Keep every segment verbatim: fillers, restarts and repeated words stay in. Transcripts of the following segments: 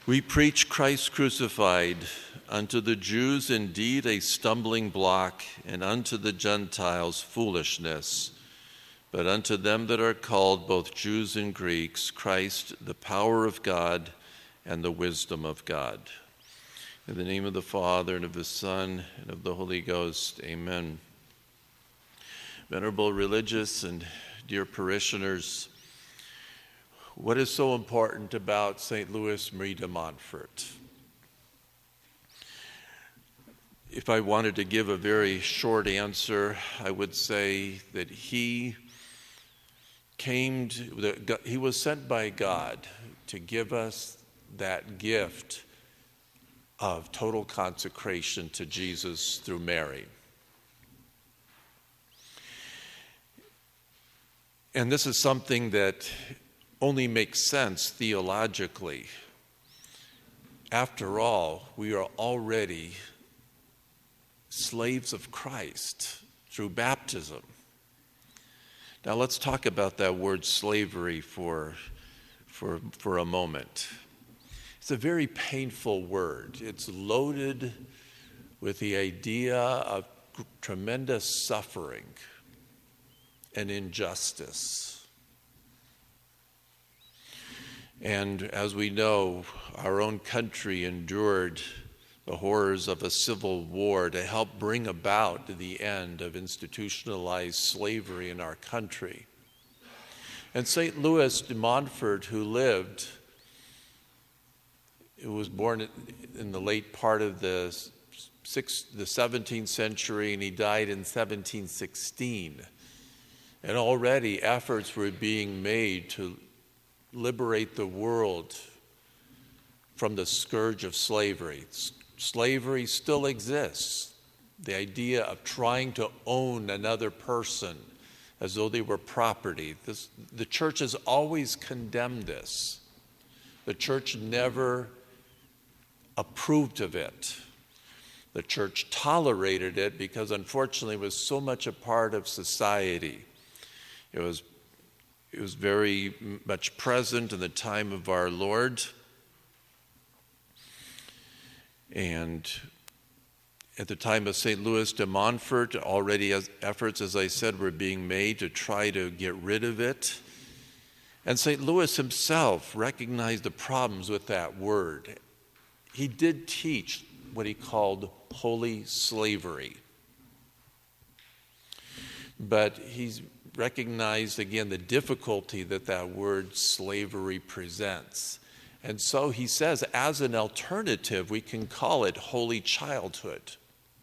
We preach Christ crucified, unto the Jews indeed a stumbling block, and unto the Gentiles foolishness. But unto them that are called, both Jews and Greeks, Christ the power of God and the wisdom of God. In the name of the Father, and of the Son, and of the Holy Ghost, amen. Venerable religious and dear parishioners, what is so important about Saint Louis Marie de Montfort? If I wanted to give a very short answer, I would say that he came to, he was sent by God to give us that gift of total consecration to Jesus through Mary. And this is something that only makes sense theologically. After all, we are already slaves of Christ through baptism. Now let's talk about that word slavery for, for, for a moment. It's a very painful word. It's loaded with the idea of tremendous suffering and injustice. And as we know, our own country endured the horrors of a civil war to help bring about the end of institutionalized slavery in our country. And Saint Louis de Montfort, who lived, who was born in the late part of the, sixth, the seventeenth century, and he died in seventeen sixteen. And already efforts were being made to liberate the world from the scourge of slavery. Slavery still exists. The idea of trying to own another person as though they were property. This, the church has always condemned this. The church never approved of it. The church tolerated it because unfortunately it was so much a part of society. It was It was very much present in the time of our Lord. And at the time of Saint Louis de Montfort, already efforts, as I said, were being made to try to get rid of it. And Saint Louis himself recognized the problems with that word. He did teach what he called holy slavery. But he's recognized again the difficulty that that word slavery presents. And so he says, as an alternative, we can call it holy childhood.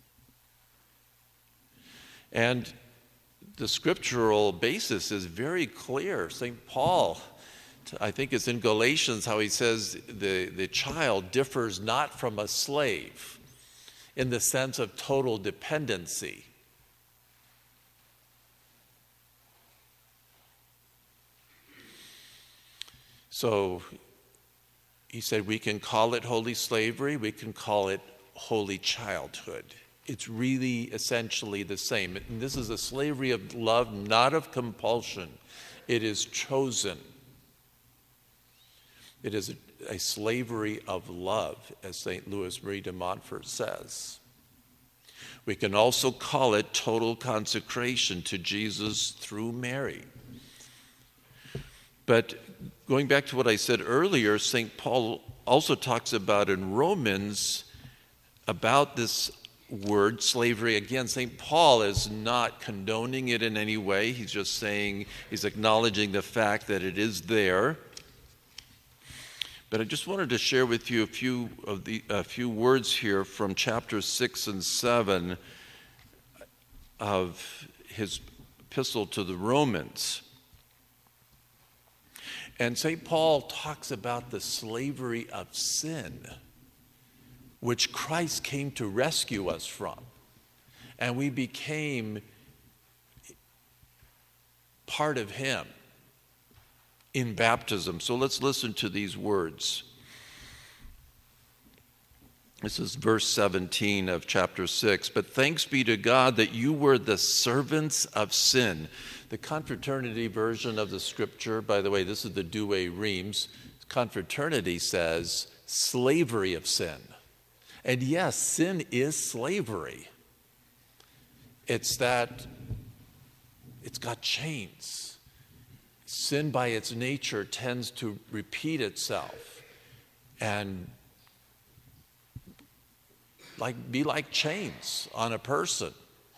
And the scriptural basis is very clear. Saint Paul, I think it's in Galatians, how he says the, the child differs not from a slave in the sense of total dependency. So he said we can call it holy slavery, we can call it holy childhood. It's really essentially the same. And this is a slavery of love, not of compulsion. It is chosen. It is a, a slavery of love, as Saint Louis Marie de Montfort says. We can also call it total consecration to Jesus through Mary. But going back to what I said earlier, Saint Paul also talks about in Romans about this word slavery. Again, Saint Paul is not condoning it in any way. He's just saying, he's acknowledging the fact that it is there. But I just wanted to share with you a few of the a few words here from chapter six and seven of his epistle to the Romans. And Saint Paul talks about the slavery of sin, which Christ came to rescue us from. And we became part of him in baptism. So let's listen to these words. This is verse seventeen of chapter six. But thanks be to God that you were the servants of sin. The Confraternity version of the scripture, by the way, this is the Douay Rheims. Confraternity says slavery of sin. And yes, sin is slavery. It's that it's got chains. Sin by its nature tends to repeat itself and like be like chains on a person.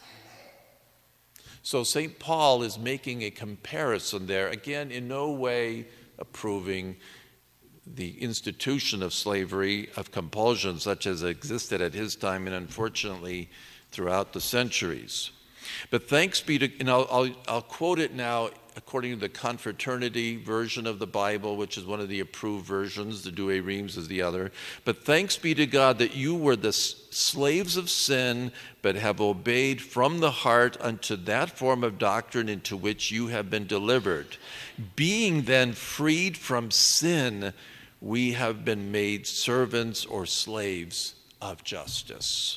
So Saint Paul is making a comparison there, again, in no way approving the institution of slavery, of compulsion, such as existed at his time and unfortunately throughout the centuries. But thanks be to, and I'll, I'll, I'll quote it now according to the Confraternity version of the Bible, which is one of the approved versions. The Douay Rheims is the other. But thanks be to God that you were the slaves of sin, but have obeyed from the heart unto that form of doctrine into which you have been delivered. Being then freed from sin, we have been made servants or slaves of justice.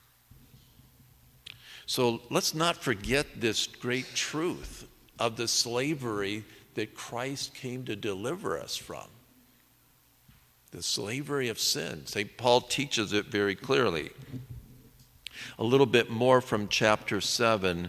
So let's not forget this great truth of the slavery that Christ came to deliver us from. The slavery of sin. Saint Paul teaches it very clearly. A little bit more from chapter seven.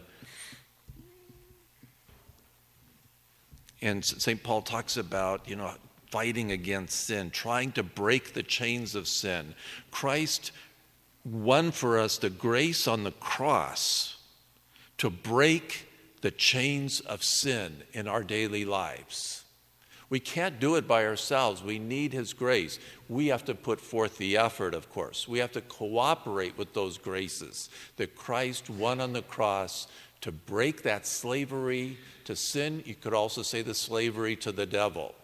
And Saint Paul talks about, you know, fighting against sin, trying to break the chains of sin. Christ won for us the grace on the cross to break the chains of sin in our daily lives. We can't do it by ourselves. We need his grace. We have to put forth the effort, of course. We have to cooperate with those graces that Christ won on the cross to break that slavery to sin. You could also say the slavery to the devil.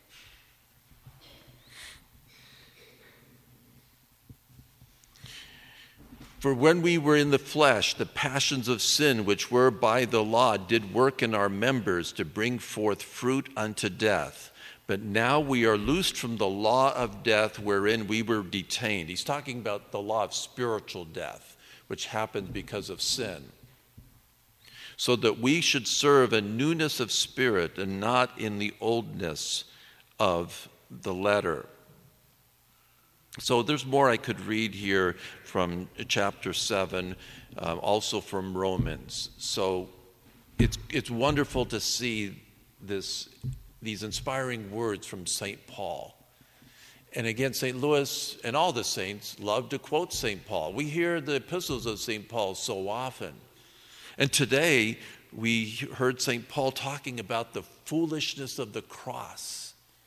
For when we were in the flesh, the passions of sin, which were by the law, did work in our members to bring forth fruit unto death. But now we are loosed from the law of death wherein we were detained. He's talking about the law of spiritual death, which happens because of sin. So that we should serve a newness of spirit and not in the oldness of the letter. So there's more I could read here from chapter seven, um, also from Romans. So it's it's wonderful to see this these inspiring words from Saint Paul. And again, Saint Louis and all the saints love to quote Saint Paul. We hear the epistles of Saint Paul so often. And today we heard Saint Paul talking about the foolishness of the cross.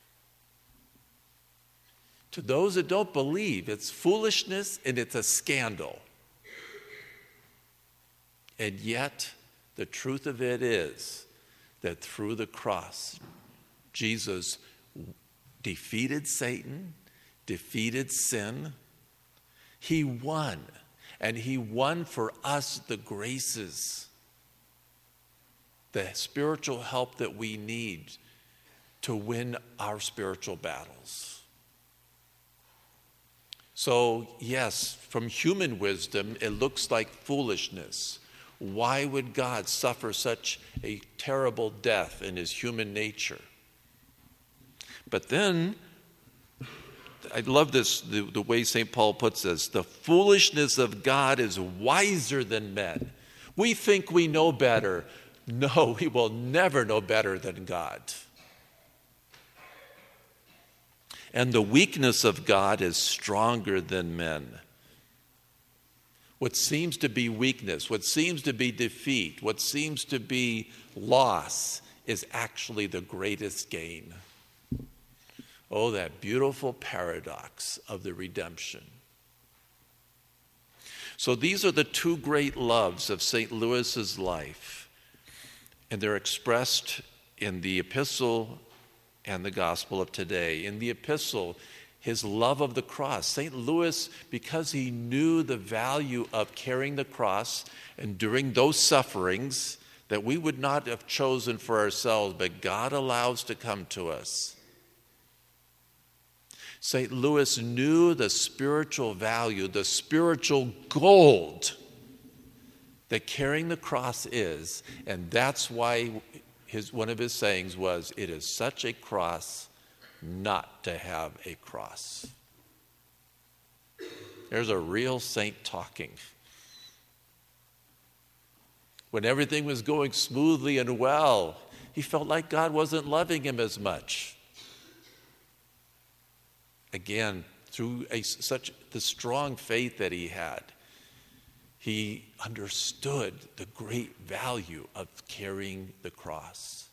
To those that don't believe, it's foolishness and it's a scandal. And yet, the truth of it is that through the cross, Jesus defeated Satan, defeated sin. He won, and he won for us the graces, the spiritual help that we need to win our spiritual battles. So, yes, from human wisdom, it looks like foolishness. Why would God suffer such a terrible death in his human nature? But then, I love this, the, the way Saint Paul puts this, the foolishness of God is wiser than men. We think we know better. No, we will never know better than God. And the weakness of God is stronger than men. What seems to be weakness, what seems to be defeat, what seems to be loss is actually the greatest gain. Oh, that beautiful paradox of the redemption. So these are the two great loves of Saint Louis's life, and they're expressed in the epistle and the gospel of today. In the epistle, his love of the cross. Saint Louis, because he knew the value of carrying the cross, enduring those sufferings that we would not have chosen for ourselves, but God allows to come to us. Saint Louis knew the spiritual value, the spiritual gold that carrying the cross is, and that's why his one of his sayings was, "It is such a cross not to have a cross." There's a real saint talking. When everything was going smoothly and well, he felt like God wasn't loving him as much. Again, through a, such the strong faith that he had, he understood the great value of carrying the cross.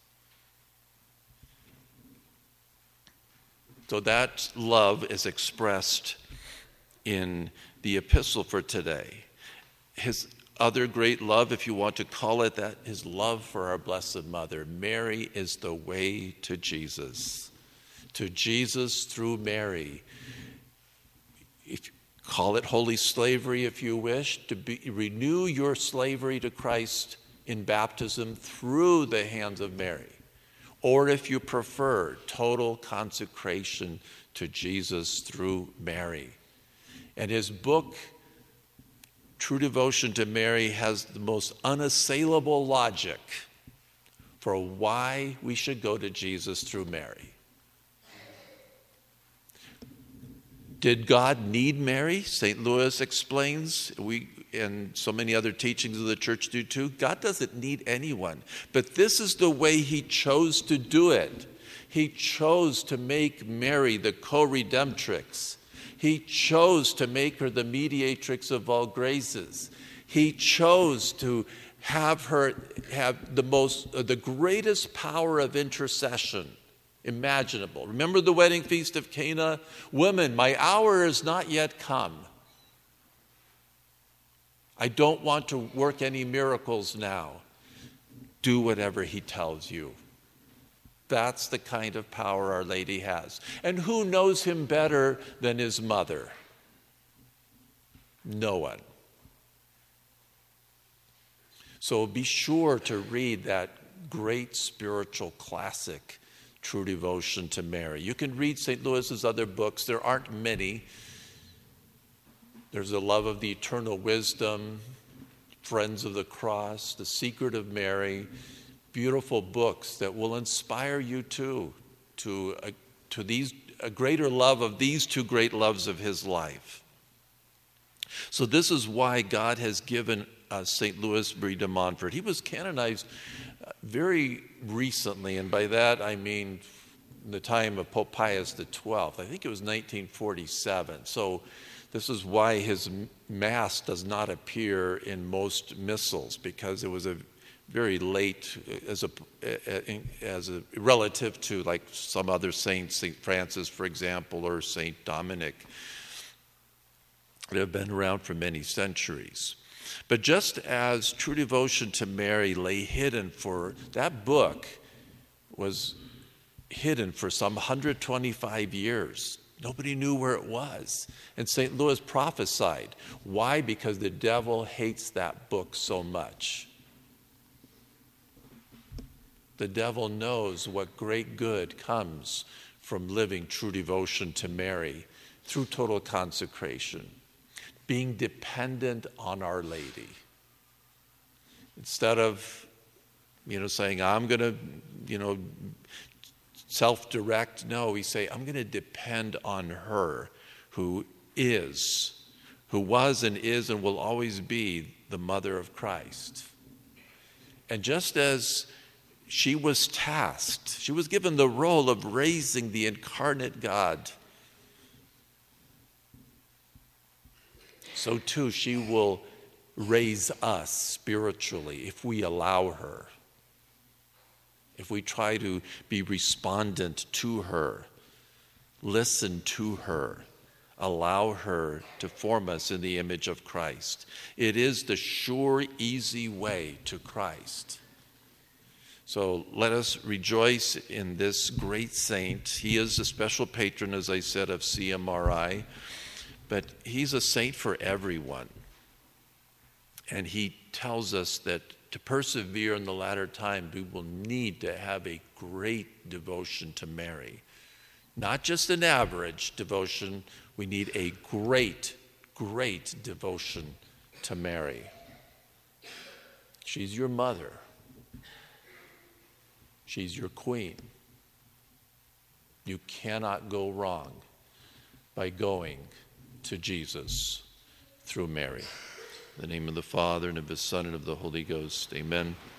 So that love is expressed in the epistle for today. His other great love, if you want to call it that, his love for our Blessed Mother. Mary is the way to Jesus. To Jesus through Mary. If call it holy slavery if you wish, to be, renew your slavery to Christ in baptism through the hands of Mary. Or if you prefer, total consecration to Jesus through Mary. And his book, True Devotion to Mary, has the most unassailable logic for why we should go to Jesus through Mary. Did God need Mary? Saint Louis explains, we and so many other teachings of the church do too. God doesn't need anyone, but this is the way he chose to do it. He chose to make Mary the co-redemptrix. He chose to make her the mediatrix of all graces. He chose to have her have the most, uh, the greatest power of intercession imaginable. Remember the wedding feast of Cana? Women, my hour is not yet come. I don't want to work any miracles now. Do whatever he tells you. That's the kind of power Our Lady has. And who knows him better than his mother? No one. So be sure to read that great spiritual classic, True Devotion to Mary. You can read Saint Louis's other books. There aren't many. There's The Love of the Eternal Wisdom, Friends of the Cross, The Secret of Mary. Beautiful books that will inspire you too to, a, to these, a greater love of these two great loves of his life. So this is why God has given uh, Saint Louis Marie de Montfort. He was canonized uh, very recently, and by that I mean in the time of Pope Pius the twelfth. I think it was nineteen forty-seven. So this is why his Mass does not appear in most missals, because it was a very late as a as a relative to like some other saints, Saint Francis, for example, or Saint Dominic, that have been around for many centuries. But just as True Devotion to Mary lay hidden for, that book was hidden for some one hundred twenty-five years. Nobody knew where it was. And Saint Louis prophesied. Why? Because the devil hates that book so much. The devil knows what great good comes from living true devotion to Mary through total consecration, being dependent on Our Lady. Instead of, you know, saying, I'm going to, you know, self-direct, no, we say, I'm going to depend on her who is, who was and is and will always be the mother of Christ. And just as she was tasked, she was given the role of raising the incarnate God, so too she will raise us spiritually if we allow her, if we try to be respondent to her, listen to her, allow her to form us in the image of Christ. It is the sure, easy way to Christ. So let us rejoice in this great saint. He is a special patron, as I said, of C M R I, but he's a saint for everyone. And he tells us that to persevere in the latter time, we will need to have a great devotion to Mary. Not just an average devotion, we need a great, great devotion to Mary. She's your mother. She's your queen. You cannot go wrong by going to Jesus through Mary. In the name of the Father, and of the Son, and of the Holy Ghost. Amen.